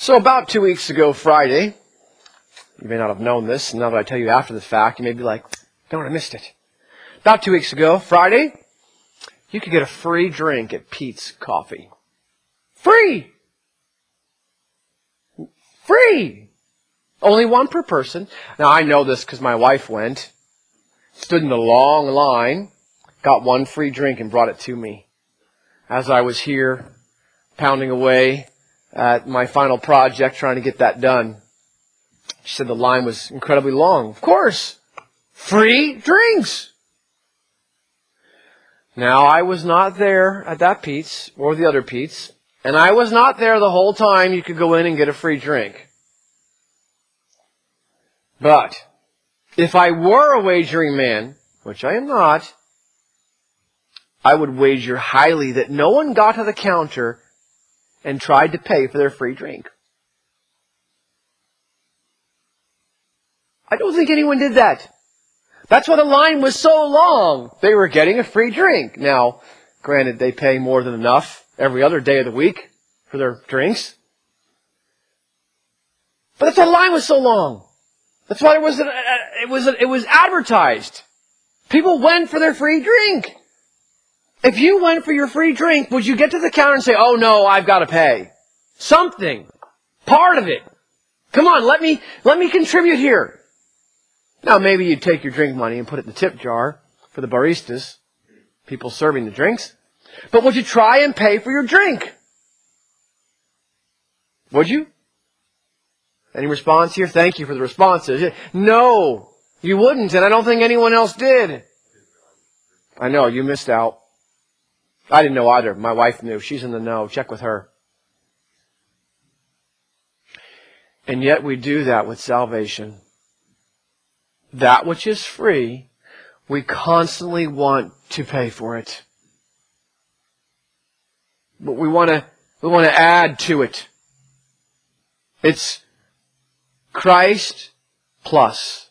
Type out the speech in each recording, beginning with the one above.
So about 2 weeks ago, Friday, you may not have known this, and now that I tell you after the fact, you may be like, darn, I missed it. About 2 weeks ago, Friday, you could get a free drink at Peet's Coffee. Free! Free! Only one per person. Now I know this because my wife went, stood in a long line, got one free drink and brought it to me. As I was here, pounding away at my final project, trying to get that done. She said the line was incredibly long. Of course! Free drinks! Now, I was not there at that Peet's or the other Peet's, and I was not there the whole time you could go in and get a free drink. But, if I were a wagering man, which I am not, I would wager highly that no one got to the counter and tried to pay for their free drink. I don't think anyone did that. That's why the line was so long. They were getting a free drink. Now, granted, they pay more than enough every other day of the week for their drinks. But that's why the line was so long. That's why it was advertised. People went for their free drink. If you went for your free drink, would you get to the counter and say, oh no, I've got to pay? Something. Part of it. Come on, let me contribute here. Now maybe you'd take your drink money and put it in the tip jar for the baristas, people serving the drinks. But would you try and pay for your drink? Would you? Any response here? Thank you for the responses. No, you wouldn't, and I don't think anyone else did. I know, you missed out. I didn't know either. My wife knew. She's in the know. Check with her. And yet we do that with salvation. That which is free, we constantly want to pay for it. But we want to add to it. It's Christ plus.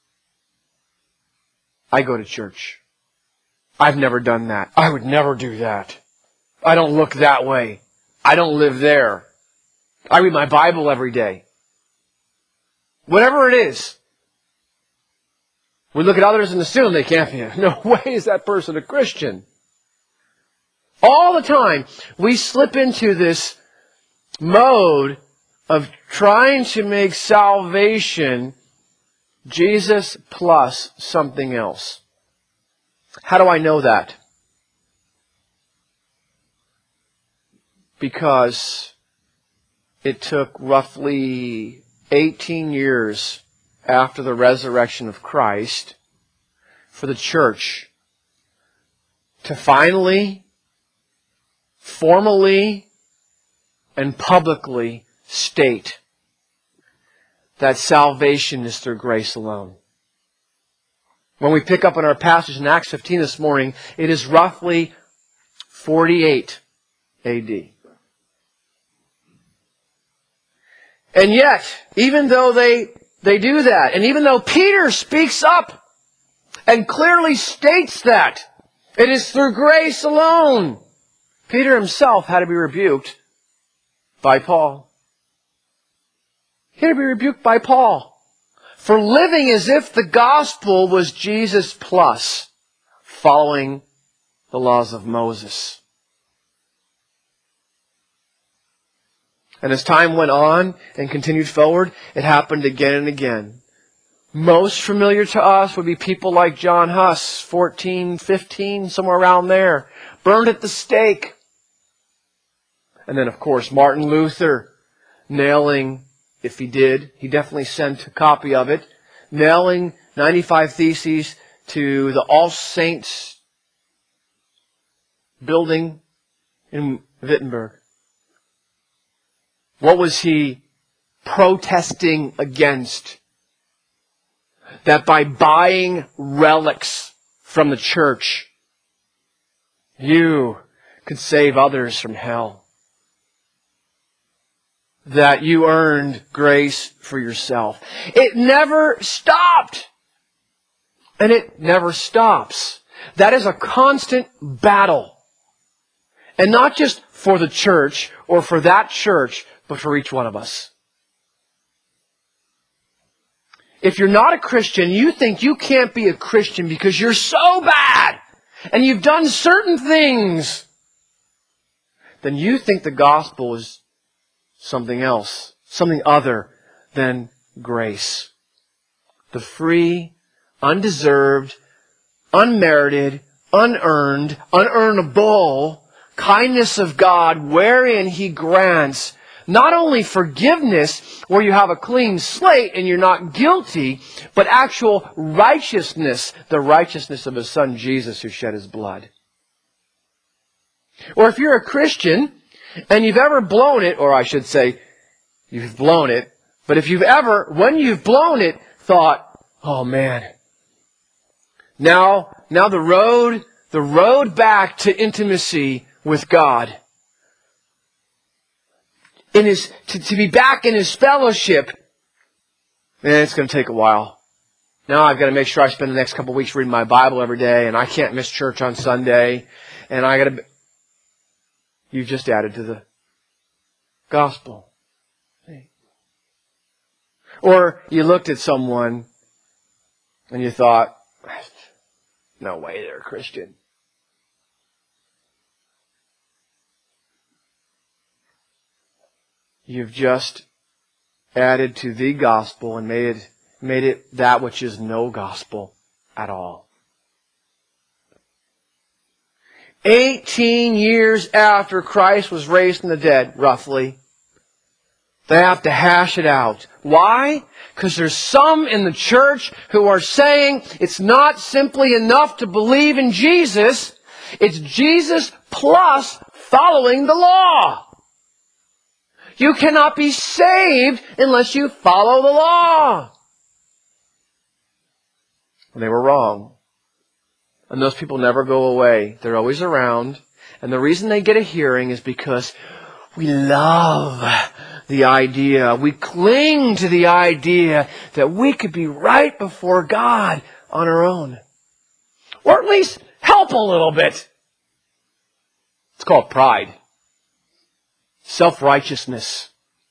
I go to church. I've never done that. I would never do that. I don't look that way. I don't live there. I read my Bible every day. Whatever it is. We look at others and assume they can't be. No way is that person a Christian. All the time, we slip into this mode of trying to make salvation Jesus plus something else. How do I know that? Because it took roughly 18 years after the resurrection of Christ for the church to finally, formally, and publicly state that salvation is through grace alone. When we pick up on our passage in Acts 15 this morning, it is roughly 48 AD. And yet, even though they do that, and even though Peter speaks up and clearly states that it is through grace alone, Peter himself had to be rebuked by Paul. He had to be rebuked by Paul for living as if the gospel was Jesus plus, following the laws of Moses. And as time went on and continued forward, it happened again and again. Most familiar to us would be people like John Huss, 14, 15, somewhere around there, burned at the stake. And then, of course, Martin Luther, nailing, if he did, he definitely sent a copy of it, nailing 95 Theses to the All Saints building in Wittenberg. What was he protesting against? That by buying relics from the church, you could save others from hell. That you earned grace for yourself. It never stopped. And it never stops. That is a constant battle. And not just for the church or for that church, but for each one of us. If you're not a Christian, you think you can't be a Christian because you're so bad and you've done certain things, then you think the gospel is something else, something other than grace. The free, undeserved, unmerited, unearned, unearnable kindness of God, wherein He grants not only forgiveness, where you have a clean slate and you're not guilty, but actual righteousness, the righteousness of His Son Jesus who shed His blood. Or if you're a Christian and you've ever blown it, or I should say, you've blown it, but if you've ever, when you've blown it, thought, oh man, now the road back to intimacy with God, to be back in His fellowship, man, it's going to take a while. Now I've got to make sure I spend the next couple of weeks reading my Bible every day, and I can't miss church on Sunday, and I got to. You've just added to the gospel. Or you looked at someone and you thought, no way they're a Christian. You've just added to the gospel and made it that which is no gospel at all. 18 years after Christ was raised from the dead, roughly, they have to hash it out. Why? Because there's some in the church who are saying it's not simply enough to believe in Jesus. It's Jesus plus following the law. You cannot be saved unless you follow the law. They were wrong. And those people never go away. They're always around. And the reason they get a hearing is because we love the idea. We cling to the idea that we could be right before God on our own. Or at least help a little bit. It's called pride. Self-righteousness.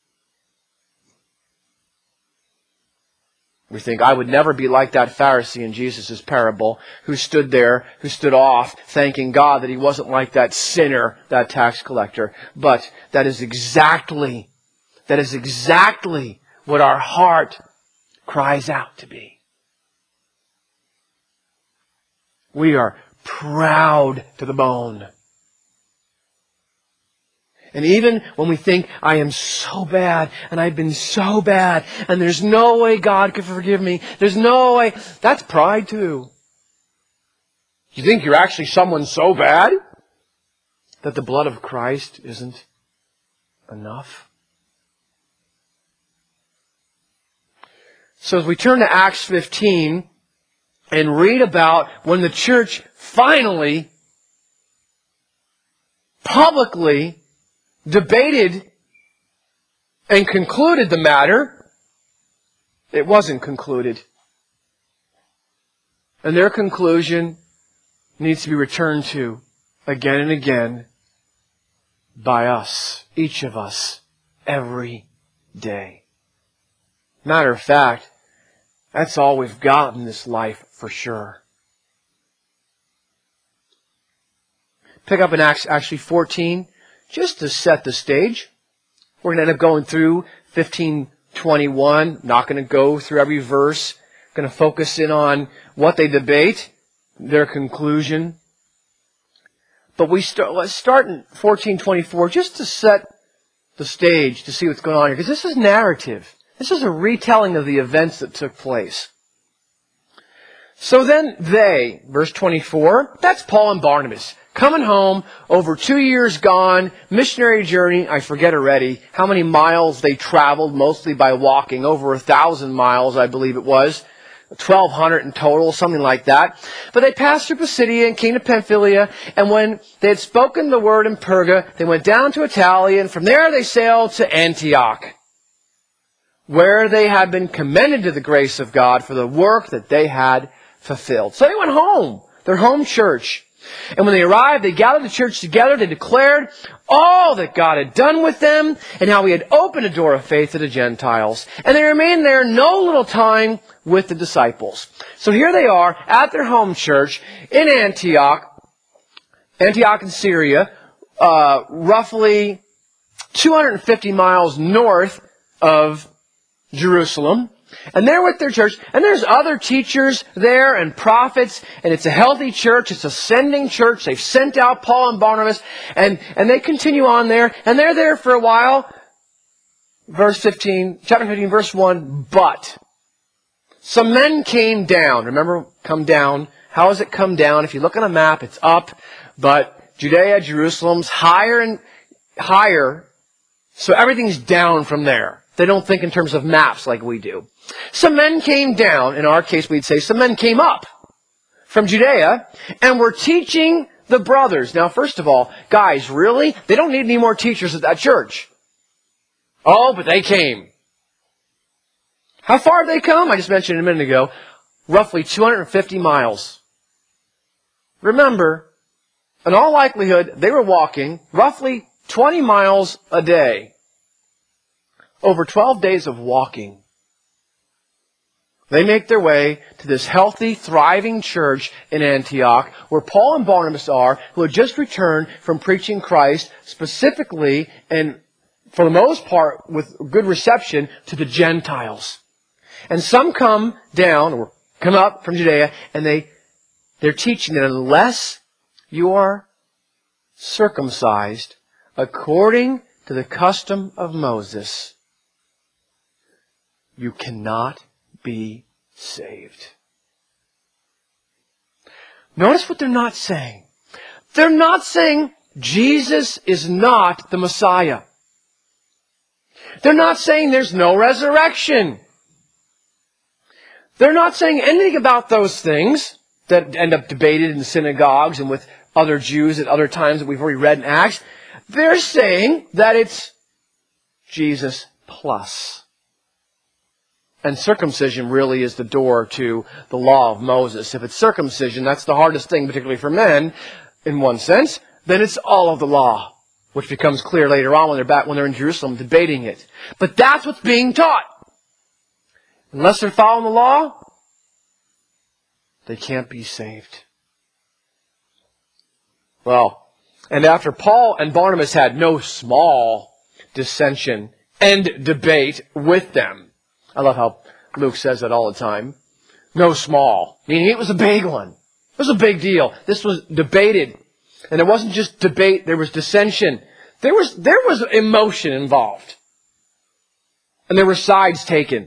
We think, I would never be like that Pharisee in Jesus' parable who stood there, who stood off, thanking God that he wasn't like that sinner, that tax collector. But that is exactly what our heart cries out to be. We are proud to the bone. And even when we think, I am so bad, and I've been so bad, and there's no way God could forgive me, there's no way, that's pride too. You think you're actually someone so bad that the blood of Christ isn't enough? So as we turn to Acts 15 and read about when the church finally, publicly, debated and concluded the matter, it wasn't concluded. And their conclusion needs to be returned to again and again by us, each of us, every day. Matter of fact, that's all we've got in this life for sure. Pick up in Acts 14. Just to set the stage, we're going to end up going through 15:21. Not going to go through every verse. Going to focus in on what they debate, their conclusion. But let's start in 14:24 just to set the stage to see what's going on here. Because this is narrative. This is a retelling of the events that took place. So then they, verse 24, that's Paul and Barnabas. Coming home, over 2 years gone, missionary journey, I forget already how many miles they traveled, mostly by walking, over 1,000 miles, I believe it was, 1,200 in total, something like that. But they passed through Pisidia and came to Pamphylia, and when they had spoken the word in Perga, they went down to Italy, and from there they sailed to Antioch, where they had been commended to the grace of God for the work that they had fulfilled. So they went home, their home church. And when they arrived, they gathered the church together. They declared all that God had done with them and how He had opened a door of faith to the Gentiles. And they remained there no little time with the disciples. So here they are at their home church in Antioch in Syria, roughly 250 miles north of Jerusalem. And they're with their church, and there's other teachers there and prophets, and it's a healthy church, it's a sending church. They've sent out Paul and Barnabas, and they continue on there, and they're there for a while. Chapter 15, verse 1, but some men came down. Remember, come down. How does it come down? If you look on a map, it's up, but Judea, Jerusalem's higher and higher, so everything's down from there. They don't think in terms of maps like we do. Some men came down. In our case, we'd say some men came up from Judea and were teaching the brothers. Now, first of all, guys, really? They don't need any more teachers at that church. Oh, but they came. How far have they come? I just mentioned a minute ago. Roughly 250 miles. Remember, in all likelihood, they were walking roughly 20 miles a day. Over 12 days of walking, they make their way to this healthy, thriving church in Antioch, where Paul and Barnabas are, who had just returned from preaching Christ, specifically and for the most part with good reception to the Gentiles. And some come down, or come up from Judea, and they're teaching that unless you are circumcised according to the custom of Moses, you cannot be saved. Notice what they're not saying. They're not saying Jesus is not the Messiah. They're not saying there's no resurrection. They're not saying anything about those things that end up debated in synagogues and with other Jews at other times that we've already read in Acts. They're saying that it's Jesus plus. And circumcision really is the door to the law of Moses. If it's circumcision, that's the hardest thing, particularly for men, in one sense, then it's all of the law, which becomes clear later on when they're in Jerusalem debating it. But that's what's being taught. Unless they're following the law, they can't be saved. Well, and after Paul and Barnabas had no small dissension and debate with them, I love how Luke says that all the time. No small. Meaning it was a big one. It was a big deal. This was debated. And it wasn't just debate, there was dissension. There was emotion involved. And there were sides taken.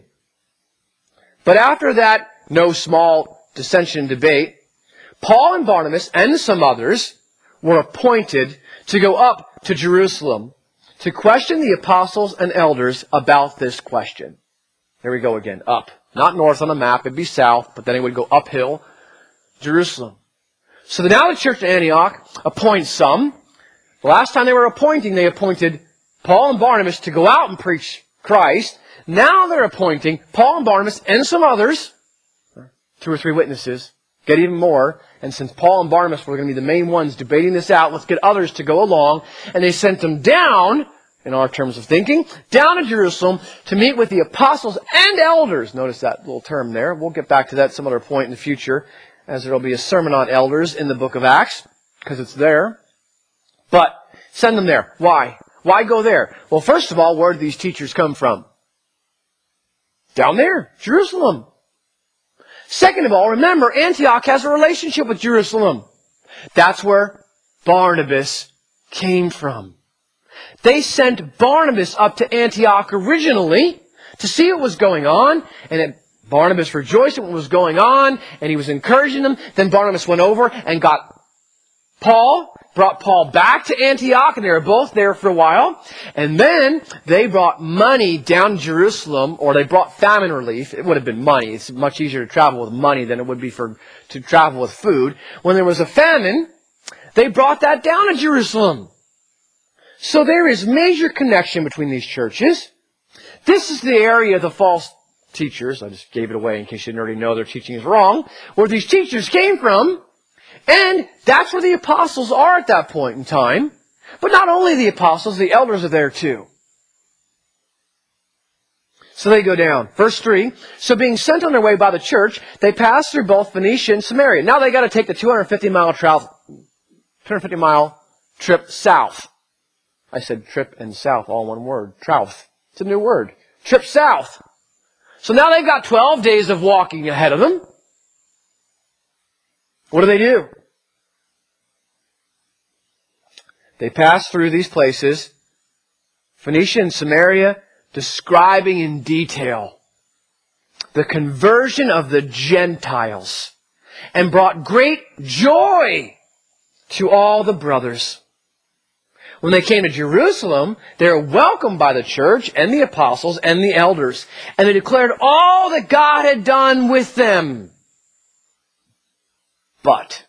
But after that no small dissension and debate, Paul and Barnabas and some others were appointed to go up to Jerusalem to question the apostles and elders about this question. Here we go again. Up. Not north on the map. It'd be south, but then it would go uphill. Jerusalem. So now the church in Antioch appoints some. The last time they were appointing, they appointed Paul and Barnabas to go out and preach Christ. Now they're appointing Paul and Barnabas and some others. 2 or 3 witnesses. Get even more. And since Paul and Barnabas were going to be the main ones debating this out, let's get others to go along. And they sent them down, in our terms of thinking, down to Jerusalem to meet with the apostles and elders. Notice that little term there. We'll get back to that some other point in the future, as there will be a sermon on elders in the book of Acts, because it's there. But send them there. Why? Why go there? Well, first of all, where did these teachers come from? Down there, Jerusalem. Second of all, remember, Antioch has a relationship with Jerusalem. That's where Barnabas came from. They sent Barnabas up to Antioch originally to see what was going on, and Barnabas rejoiced at what was going on, and he was encouraging them. Then Barnabas went over and got Paul, brought Paul back to Antioch, and they were both there for a while. And then they brought money down to Jerusalem, or they brought famine relief. It would have been money. It's much easier to travel with money than it would be to travel with food. When there was a famine, they brought that down to Jerusalem. So there is major connection between these churches. This is the area of the false teachers. I just gave it away in case you didn't already know their teaching is wrong. Where these teachers came from. And that's where the apostles are at that point in time. But not only the apostles, the elders are there too. So they go down. Verse 3, so being sent on their way by the church, they passed through both Phoenicia and Samaria. Now they got to take the 250-mile trip south. I said trip and south, all one word. Trouth. It's a new word. Trip south. So now they've got 12 days of walking ahead of them. What do? They pass through these places, Phoenicia and Samaria, describing in detail the conversion of the Gentiles, and brought great joy to all the brothers. When they came to Jerusalem, they were welcomed by the church and the apostles and the elders, and they declared all that God had done with them. But,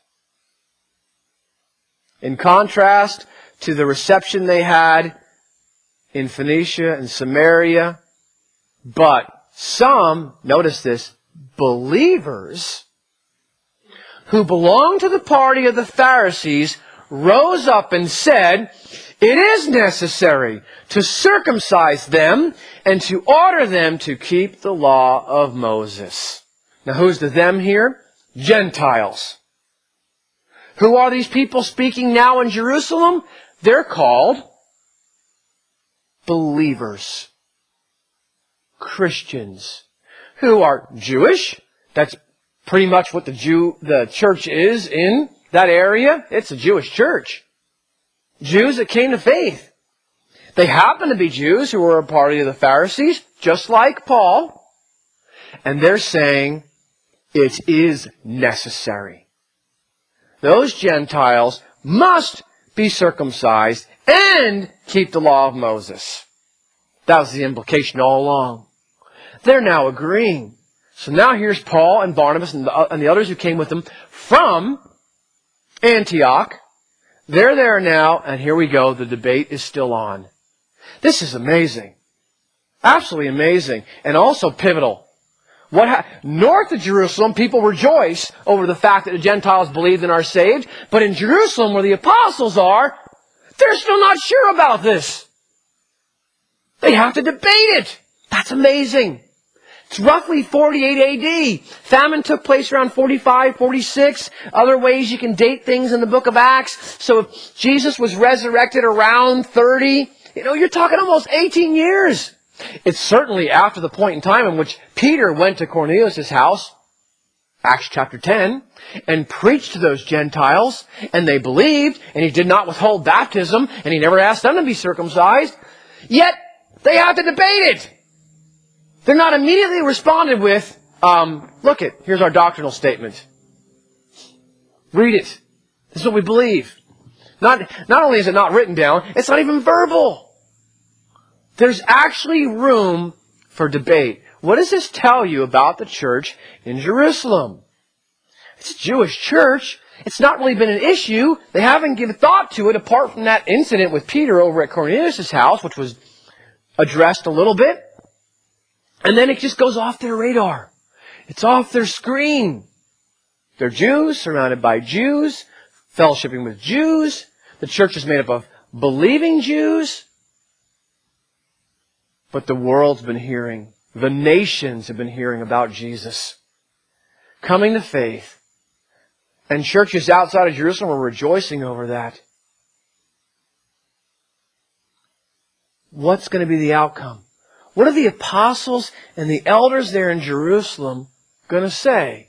in contrast to the reception they had in Phoenicia and Samaria, but some, notice this, believers who belonged to the party of the Pharisees rose up and said, it is necessary to circumcise them and to order them to keep the law of Moses. Now who's the them here? Gentiles. Who are these people speaking now in Jerusalem? They're called believers. Christians. Who are Jewish. That's pretty much what the church is in that area. It's a Jewish church. Jews that came to faith. They happen to be Jews who were a party of the Pharisees, just like Paul. And they're saying it is necessary. Those Gentiles must be circumcised and keep the law of Moses. That was the implication all along. They're now agreeing. So now here's Paul and Barnabas and the others who came with them from Antioch. They're there now, and here we go. The debate is still on. This is amazing. Absolutely amazing. And also pivotal. North of Jerusalem, people rejoice over the fact that the Gentiles believed and are saved. But in Jerusalem, where the apostles are, they're still not sure about this. They have to debate it. That's amazing. It's roughly 48 AD. Famine took place around 45, 46. Other ways you can date things in the book of Acts. So if Jesus was resurrected around 30, you're talking almost 18 years. It's certainly after the point in time in which Peter went to Cornelius' house, Acts chapter 10, and preached to those Gentiles, and they believed, and he did not withhold baptism, and he never asked them to be circumcised. Yet, they have to debate it. They're not immediately responded with, here's our doctrinal statement. Read it. This is what we believe. Not only is it not written down, it's not even verbal. There's actually room for debate. What does this tell you about the church in Jerusalem? It's a Jewish church. It's not really been an issue. They haven't given thought to it apart from that incident with Peter over at Cornelius' house, which was addressed a little bit. And then it just goes off their radar. It's off their screen. They're Jews, surrounded by Jews, fellowshipping with Jews. The church is made up of believing Jews. But the world's been hearing, the nations have been hearing about Jesus coming to faith. And churches outside of Jerusalem are rejoicing over that. What's going to be the outcome? What are the apostles and the elders there in Jerusalem going to say?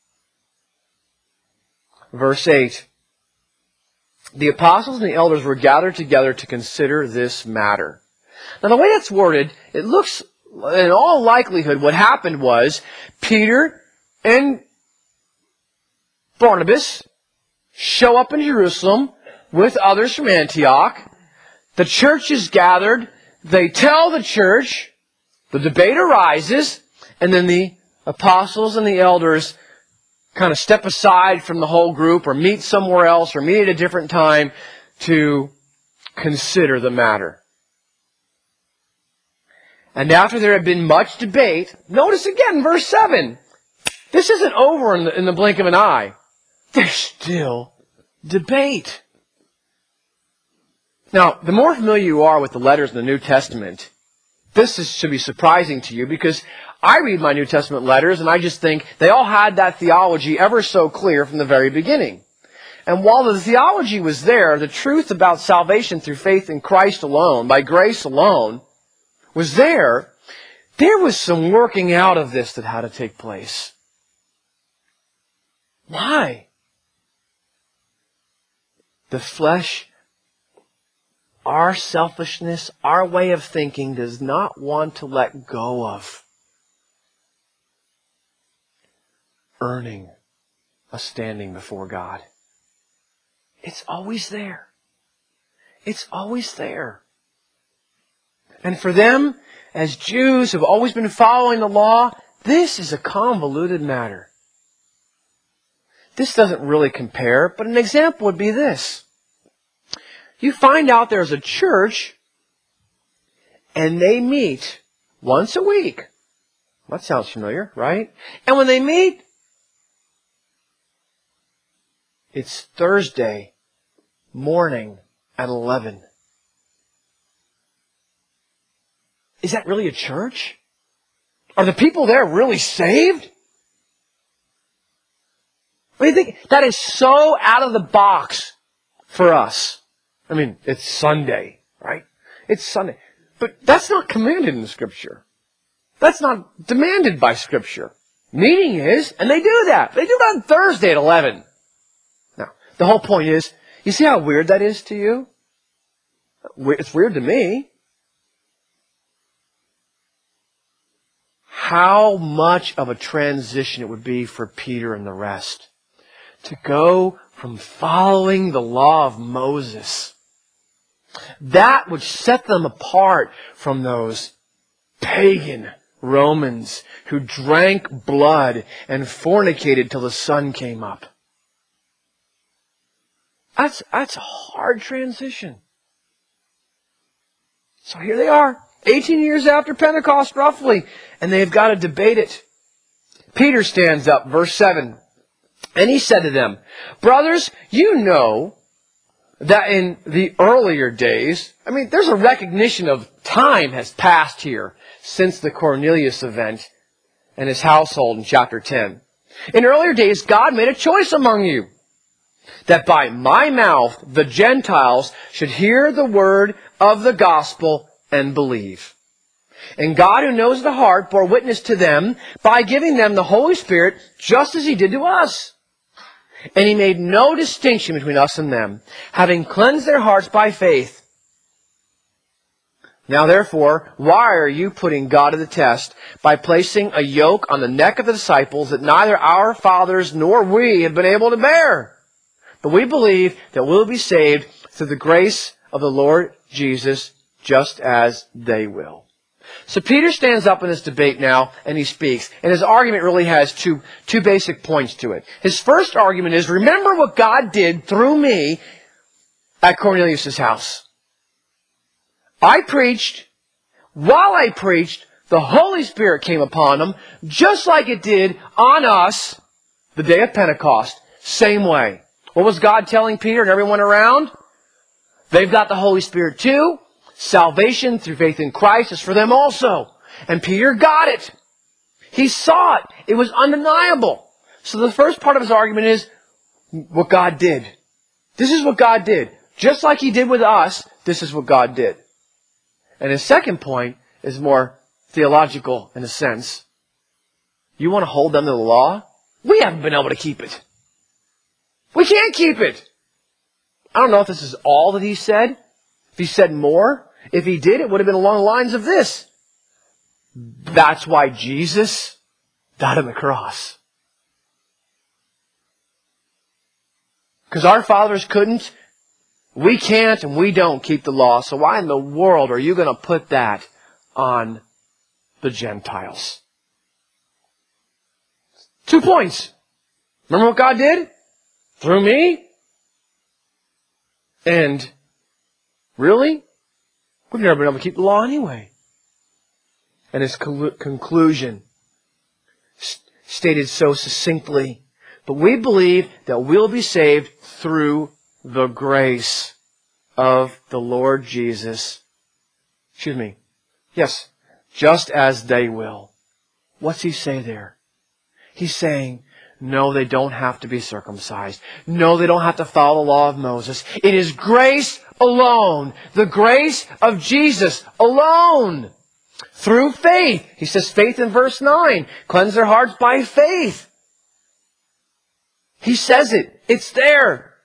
Verse 8. The apostles and the elders were gathered together to consider this matter. Now the way that's worded, it looks, in all likelihood, what happened was Peter and Barnabas show up in Jerusalem with others from Antioch. The church is gathered. They tell the church. The debate arises. And then the apostles and the elders kind of step aside from the whole group or meet somewhere else or meet at a different time to consider the matter. And after there had been much debate, notice again verse 7. This isn't over in the blink of an eye. there's still debate. Now, the more familiar you are with the letters in the New Testament, should be surprising to you, because I read my New Testament letters and I just think they all had that theology ever so clear from the very beginning. And while the theology was there, the truth about salvation through faith in Christ alone, by grace alone, was there. There was some working out of this that had to take place. Why? The flesh, our selfishness, our way of thinking does not want to let go of earning a standing before God. It's always there. It's always there. And for them, as Jews who have always been following the law, this is a convoluted matter. This doesn't really compare, but an example would be this. You find out there's a church, and they meet once a week. That sounds familiar, right? And when they meet, it's Thursday morning at 11. Is that really a church? Are the people there really saved? What do you think? That is so out of the box for us. I mean, it's Sunday, right? It's Sunday. But that's not commanded in the Scripture. That's not demanded by Scripture. Meeting is, and they do that. They do that on Thursday at 11. Now, the whole point is, you see how weird that is to you? It's weird to me. How much of a transition it would be for Peter and the rest to go from following the law of Moses. That would set them apart from those pagan Romans who drank blood and fornicated till the sun came up. That's a hard transition. So here they are, 18 years after Pentecost roughly, and they've got to debate it. Peter stands up, verse 7, and he said to them, "Brothers, you know that in the earlier days," I mean, there's a recognition of time has passed here since the Cornelius event and his household in chapter 10. "In earlier days, God made a choice among you, that by my mouth the Gentiles should hear the word of the gospel and believe. And God, who knows the heart, bore witness to them by giving them the Holy Spirit, just as He did to us. And He made no distinction between us and them, having cleansed their hearts by faith. Now therefore, why are you putting God to the test by placing a yoke on the neck of the disciples that neither our fathers nor we have been able to bear? But we believe that we'll be saved through the grace of the Lord Jesus, just as they will." So Peter stands up in this debate now, and he speaks. And his argument really has two basic points to it. His first argument is, remember what God did through me at Cornelius' house. I preached. While I preached, the Holy Spirit came upon them, just like it did on us the day of Pentecost. Same way. What was God telling Peter and everyone around? They've got the Holy Spirit too. Salvation through faith in Christ is for them also. And Peter got it. He saw it. It was undeniable. So the first part of his argument is what God did. This is what God did. Just like He did with us, this is what God did. And his second point is more theological in a sense. You want to hold them to the law? We haven't been able to keep it. We can't keep it. I don't know if this is all that he said. If he said more. If he did, it would have been along the lines of this. That's why Jesus died on the cross. Because our fathers couldn't, we can't, and we don't keep the law. So why in the world are you going to put that on the Gentiles? 2 points. Remember what God did? Through me? And really? We've never been able to keep the law anyway. And his conclusion, stated so succinctly, But we believe that we'll be saved through the grace of the Lord Jesus. Yes, just as they will. What's he say there? He's saying, no, they don't have to be circumcised. No, they don't have to follow the law of Moses. It is grace alone. The grace of Jesus alone. Through faith. He says faith in verse 9. Cleanse their hearts by faith. He says it. It's there.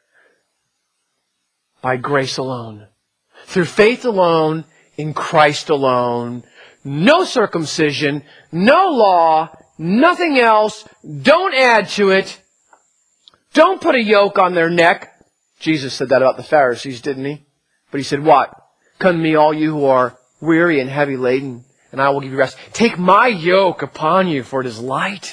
By grace alone. Through faith alone, in Christ alone. No circumcision, no law, nothing else. Don't add to it. Don't put a yoke on their neck. Jesus said that about the Pharisees, didn't he? But he said what? Come to me, all you who are weary and heavy laden, and I will give you rest. Take my yoke upon you, for it is light.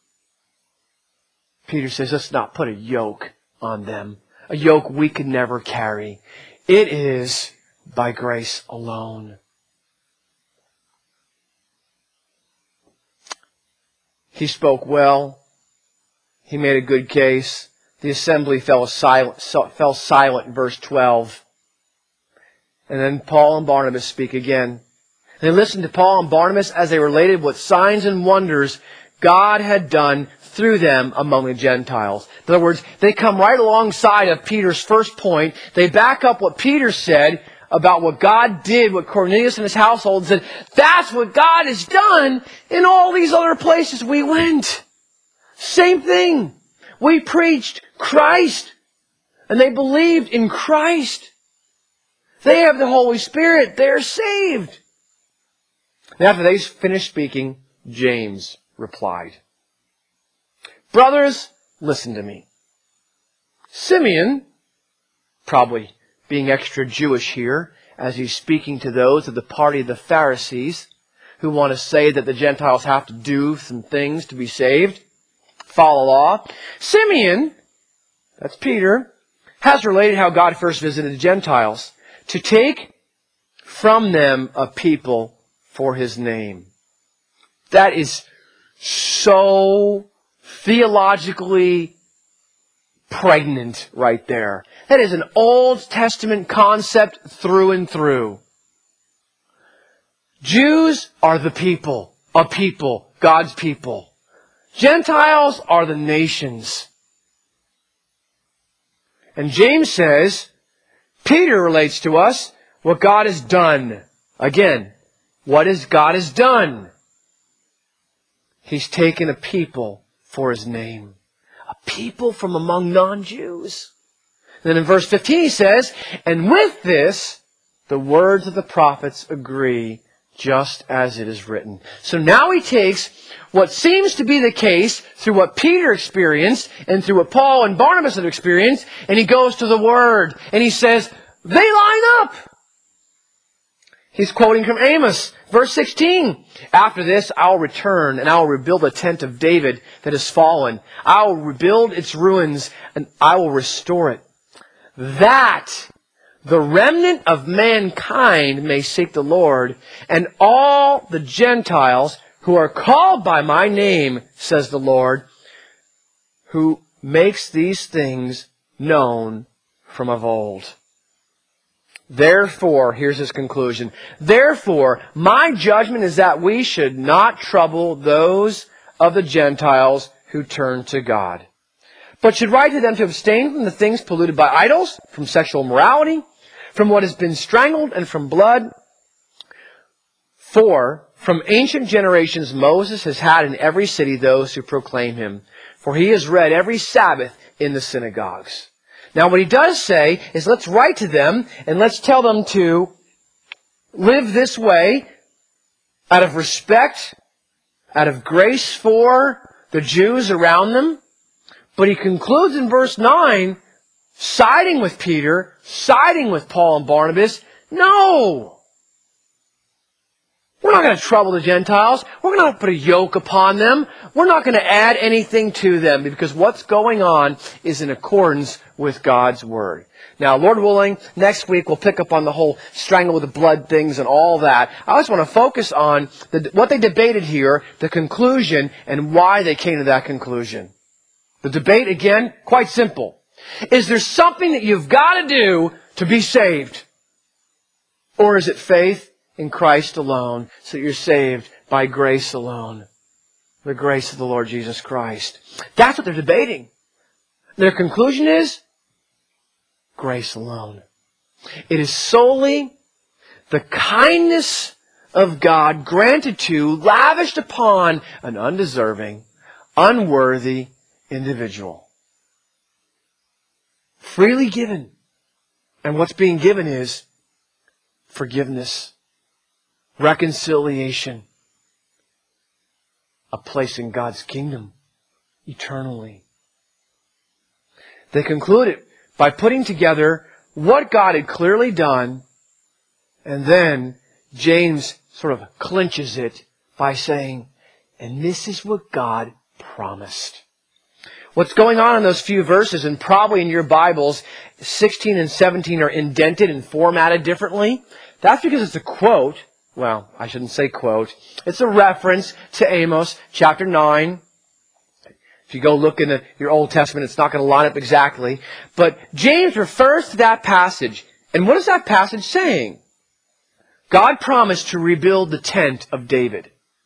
Peter says, let's not put a yoke on them. A yoke we could never carry. It is by grace alone. He spoke well. He made a good case. The assembly fell silent in verse 12. And then Paul and Barnabas speak again. And they listened to Paul and Barnabas as they related what signs and wonders God had done through them among the Gentiles. In other words, they come right alongside of Peter's first point. They back up what Peter said about what God did with Cornelius and his household, and said, that's what God has done in all these other places we went. Same thing. We preached Christ, and they believed in Christ. They have the Holy Spirit. They're saved. And after they finished speaking, James replied, brothers, listen to me. Simeon, probably being extra Jewish here, as he's speaking to those of the party of the Pharisees who want to say that the Gentiles have to do some things to be saved, follow law. Simeon, that's Peter, has related how God first visited the Gentiles to take from them a people for His name. That is so theologically pregnant right there. That is an Old Testament concept through and through. Jews are the people, a people, God's people. Gentiles are the nations. And James says, Peter relates to us what God has done. Again, what is God has done? He's taken a people for His name. A people from among non-Jews. Then in verse 15 he says, and with this, the words of the prophets agree, just as it is written. So now he takes what seems to be the case through what Peter experienced and through what Paul and Barnabas had experienced, and he goes to the Word, and he says, they line up. He's quoting from Amos, verse 16. After this, I'll return and I'll rebuild the tent of David that has fallen. I will rebuild its ruins and I will restore it. That the remnant of mankind may seek the Lord, and all the Gentiles who are called by my name, says the Lord, who makes these things known from of old. Therefore, here's his conclusion. Therefore, my judgment is that we should not trouble those of the Gentiles who turn to God, but should write to them to abstain from the things polluted by idols, from sexual immorality, from what has been strangled, and from blood. For from ancient generations Moses has had in every city those who proclaim him, for he is read every Sabbath in the synagogues. Now what he does say is let's write to them and let's tell them to live this way out of respect, out of grace for the Jews around them. But he concludes in verse 9, siding with Peter, siding with Paul and Barnabas. No! We're not going to trouble the Gentiles. We're not going to put a yoke upon them. We're not going to add anything to them, because what's going on is in accordance with God's Word. Now, Lord willing, next week we'll pick up on the whole strangle with the blood things and all that. I just want to focus on what they debated here, the conclusion, and why they came to that conclusion. The debate, again, quite simple. Is there something that you've got to do to be saved? Or is it faith in Christ alone, so that you're saved by grace alone? The grace of the Lord Jesus Christ. That's what they're debating. Their conclusion is grace alone. It is solely the kindness of God granted to, lavished upon an undeserving, unworthy individual. Freely given. And what's being given is forgiveness, reconciliation, a place in God's kingdom eternally. They concluded by putting together what God had clearly done, and then James sort of clinches it by saying, and this is what God promised. What's going on in those few verses, and probably in your Bibles, 16 and 17 are indented and formatted differently. That's because it's a quote. Well, I shouldn't say quote. It's a reference to Amos chapter 9. If you go look in your Old Testament, it's not going to line up exactly. But James refers to that passage. And what is that passage saying? God promised to rebuild the tent of David.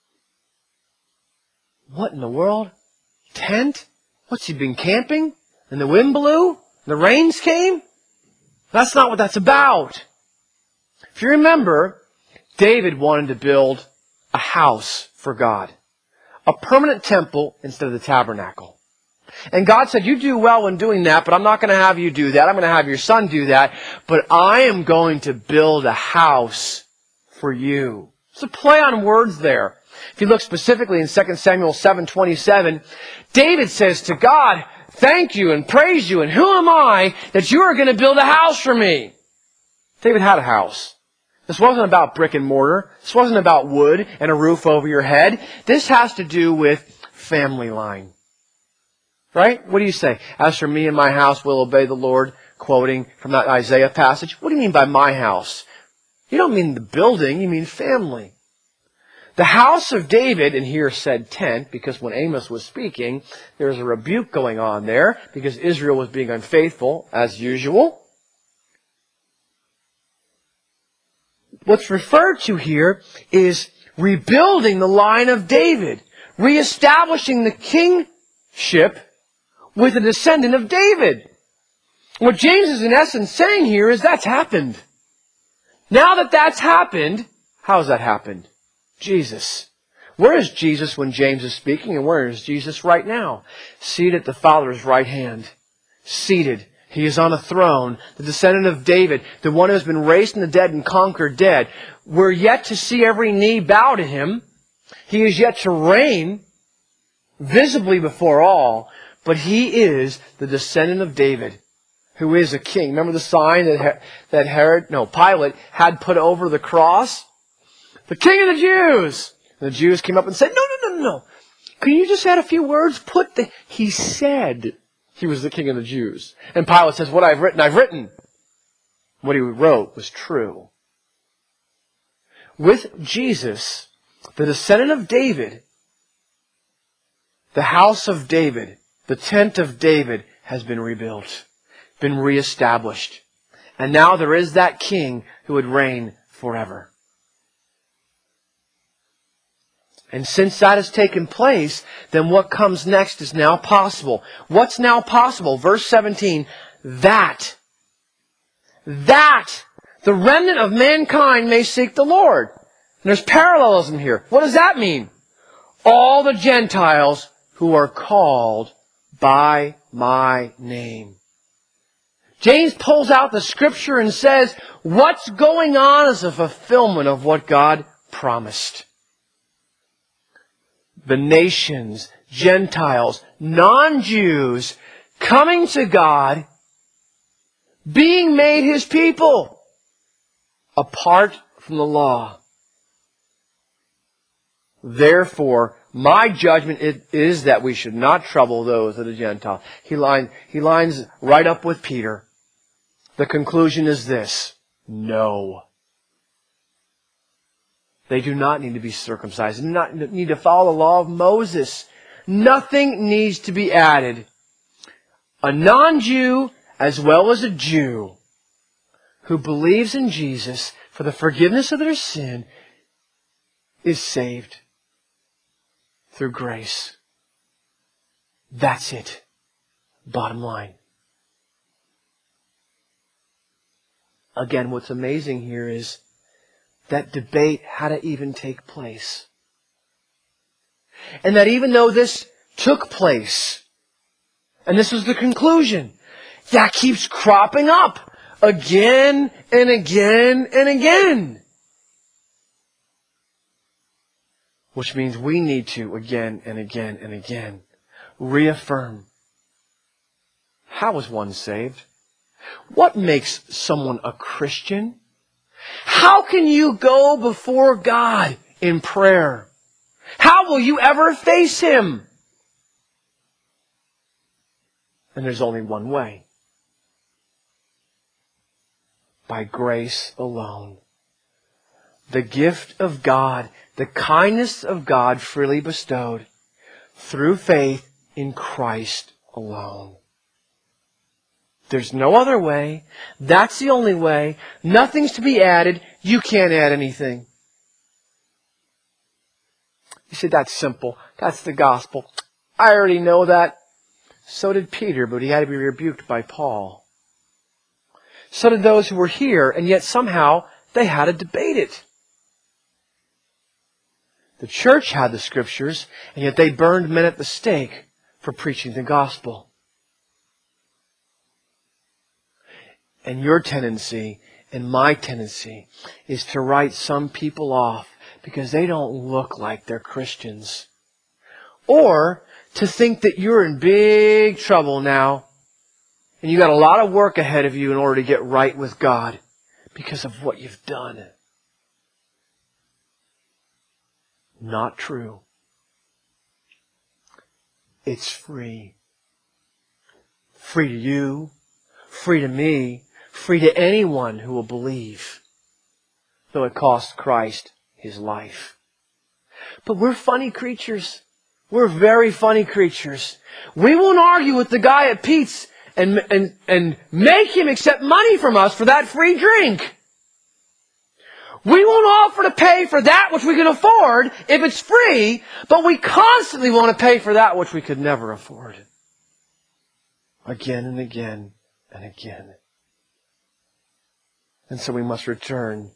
What in the world? Tent? What's he been camping? And the wind blew? And the rains came? That's not what that's about. If you remember, David wanted to build a house for God. A permanent temple instead of the tabernacle. And God said, you do well in doing that, but I'm not going to have you do that. I'm going to have your son do that. But I am going to build a house for you. It's a play on words there. If you look specifically in 2 Samuel 7:27, David says to God, thank you and praise you, and who am I that you are going to build a house for me? David had a house. This wasn't about brick and mortar. This wasn't about wood and a roof over your head. This has to do with family line. Right? What do you say? As for me and my house, we'll obey the Lord, quoting from that Isaiah passage. What do you mean by my house? You don't mean the building, you mean family. The house of David, and here said tent, because when Amos was speaking, there was a rebuke going on there, because Israel was being unfaithful, as usual. What's referred to here is rebuilding the line of David, reestablishing the kingship with a descendant of David. What James is in essence saying here is that's happened. Now that that's happened, how has that happened? Jesus. Where is Jesus when James is speaking, and where is Jesus right now? Seated at the Father's right hand. Seated. He is on a throne, the descendant of David, the one who has been raised from the dead and conquered dead. We're yet to see every knee bow to Him. He is yet to reign visibly before all, but He is the descendant of David, who is a king. Remember the sign that Pilate had put over the cross? The King of the Jews! And the Jews came up and said, No. Can you just add a few words? He said He was the King of the Jews. And Pilate says, what I've written. What he wrote was true. With Jesus, the descendant of David, the house of David, the tent of David has been rebuilt, been reestablished. And now there is that king who would reign forever. And since that has taken place, then what comes next is now possible. What's now possible? Verse 17, that the remnant of mankind may seek the Lord. And there's parallelism here. What does that mean? All the Gentiles who are called by my name. James pulls out the scripture and says, what's going on is a fulfillment of what God promised. The nations, Gentiles, non-Jews, coming to God, being made His people, apart from the law. Therefore, my judgment is that we should not trouble those of the Gentiles. He lines right up with Peter. The conclusion is this: no. They do not need to be circumcised. They do not need to follow the law of Moses. Nothing needs to be added. a non-Jew as well as a Jew who believes in Jesus for the forgiveness of their sin is saved through grace. That's it. Bottom line. Again, what's amazing here is that debate had to even take place. And that even though this took place, and this was the conclusion, that keeps cropping up again and again and again. Which means we need to, again and again and again, reaffirm. How is one saved? What makes someone a Christian? How can you go before God in prayer? How will you ever face Him? And there's only one way. By grace alone. The gift of God, the kindness of God freely bestowed through faith in Christ alone. There's no other way. That's the only way. Nothing's to be added. You can't add anything. You say, that's simple. That's the gospel. I already know that. So did Peter, but he had to be rebuked by Paul. So did those who were here, and yet somehow they had to debate it. The church had the Scriptures, and yet they burned men at the stake for preaching the gospel. And your tendency and my tendency is to write some people off because they don't look like they're Christians. Or to think that you're in big trouble now and you got a lot of work ahead of you in order to get right with God because of what you've done. Not true. It's free. Free to you, free to me, free to anyone who will believe, though it cost Christ His life. But we're funny creatures. We're very funny creatures. We won't argue with the guy at Pete's and make him accept money from us for that free drink. We won't offer to pay for that which we can afford if it's free, but we constantly want to pay for that which we could never afford. Again and again and again. And so we must return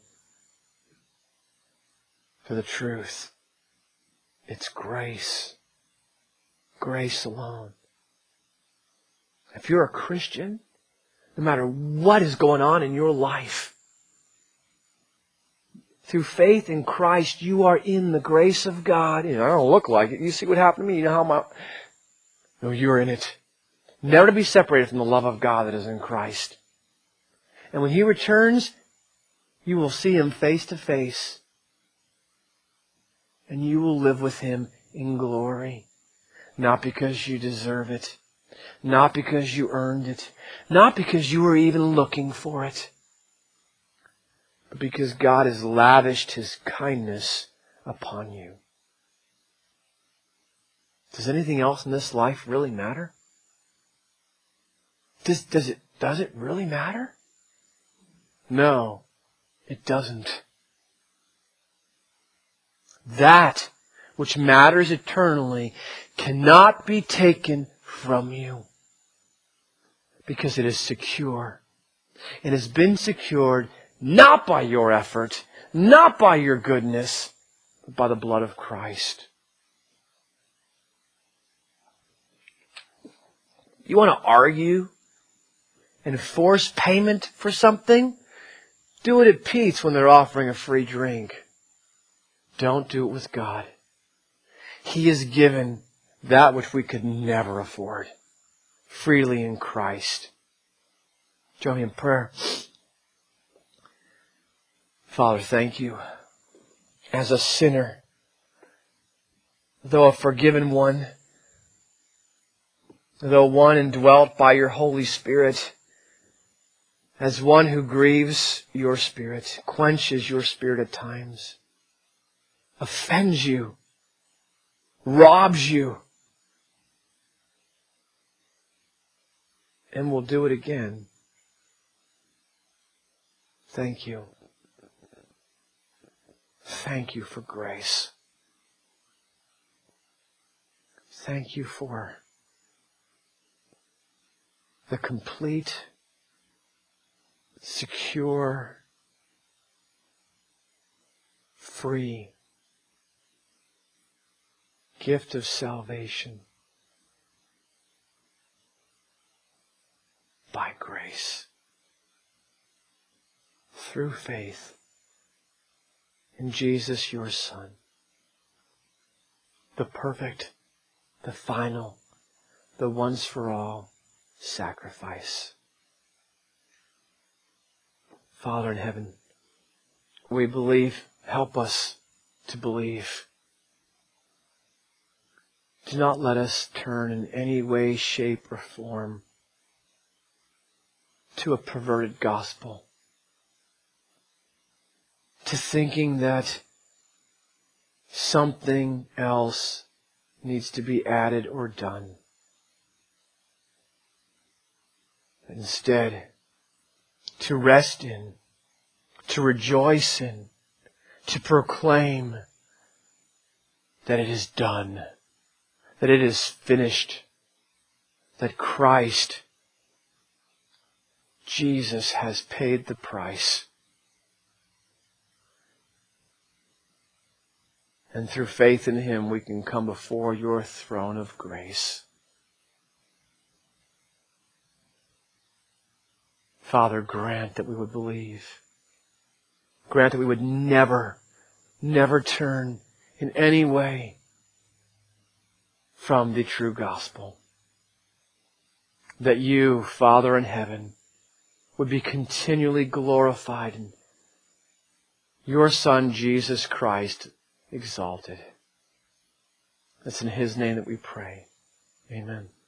to the truth. It's grace. Grace alone. If you're a Christian, no matter what is going on in your life, through faith in Christ, you are in the grace of God. I don't look like it. You see what happened to me? You know how No, you're in it. Never to be separated from the love of God that is in Christ. And when He returns, you will see Him face to face. And you will live with Him in glory. Not because you deserve it. Not because you earned it. Not because you were even looking for it. But because God has lavished His kindness upon you. Does anything else in this life really matter? Does it really matter? No, it doesn't. That which matters eternally cannot be taken from you because it is secure. It has been secured not by your effort, not by your goodness, but by the blood of Christ. You want to argue and force payment for something? Do it at Pete's when they're offering a free drink. Don't do it with God. He has given that which we could never afford freely in Christ. Join me in prayer. Father, thank You. As a sinner, though a forgiven one, though one indwelt by Your Holy Spirit, as one who grieves Your Spirit, quenches Your Spirit at times, offends You, robs You, and we'll do it again. Thank you. Thank you for grace. Thank you for the complete, secure, free gift of salvation by grace through faith in Jesus, your Son, the perfect, the final, the once for all sacrifice. Father in heaven, we believe. Help us to believe. Do not let us turn in any way, shape, or form to a perverted gospel, to thinking that something else needs to be added or done. Instead, to rest in, to rejoice in, to proclaim that it is done, that it is finished, that Christ, Jesus, has paid the price. And through faith in Him, we can come before your throne of grace. Father, grant that we would believe. Grant that we would never turn in any way from the true gospel. That you, Father in heaven, would be continually glorified and your Son, Jesus Christ, exalted. It's in His name that we pray. Amen.